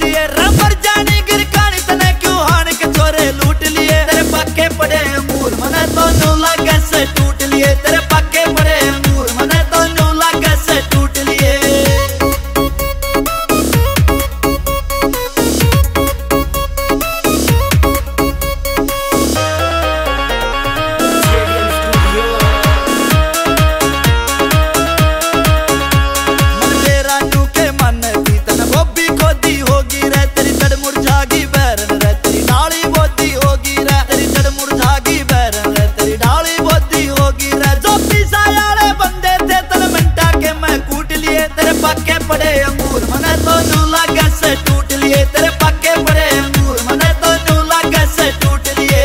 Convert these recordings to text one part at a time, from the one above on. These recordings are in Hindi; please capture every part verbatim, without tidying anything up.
लिए रबर जानी गिर कानी तने क्यों हान के छोरे लूट लिए तेरे पक्के पड़े अंगूर मने तो न्यू लागे से टूट लिए तेरे पक्के पड़े अंगूर मने तो न्यू लागे से टूट लिए। पक्के पड़े अंगूर मने तो न्यू लागे से टूट लिए तेरे पक्के पड़े अंगूर मने तो न्यू लागे से टूट लिए।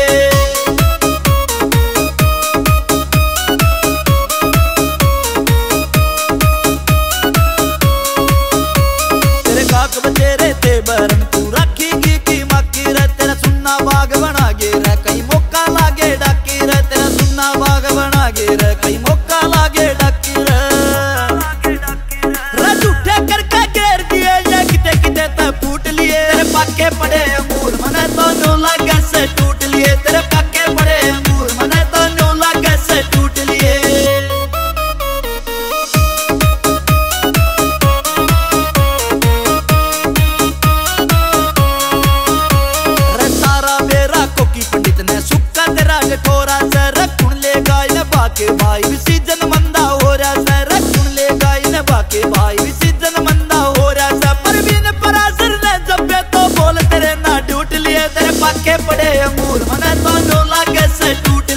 तेरे काक बचेरे ते बरन तू रखीगी की मक्की रे तेरा सुन्ना बाग बना गे रे कहीं मौका लागे डाकी रे तेरा सुन्ना बाग बना गे रे कहीं मौका लागे डाकी रे पक्के पड़े अंगूर मने तो न्यू लागे से टूट लिए तेरे पक्के पड़े अंगूर मने तो न्यू लागे से टूट लिए। रे सारा मेरा कोकी पंडित ने सुक्का तेरा गठोरा से रखुन ले गाय ने बाके भाई सीजन मंदा हो रहा से रखुन ले गाय ने बाके भाई सीजन मंदा हो रहा से परवीन परासर ने जब्बे तो बोल तेरे ना टूट लिए तेरे पक्के पड़े अंगूर मने तो न्यू लागे से टूट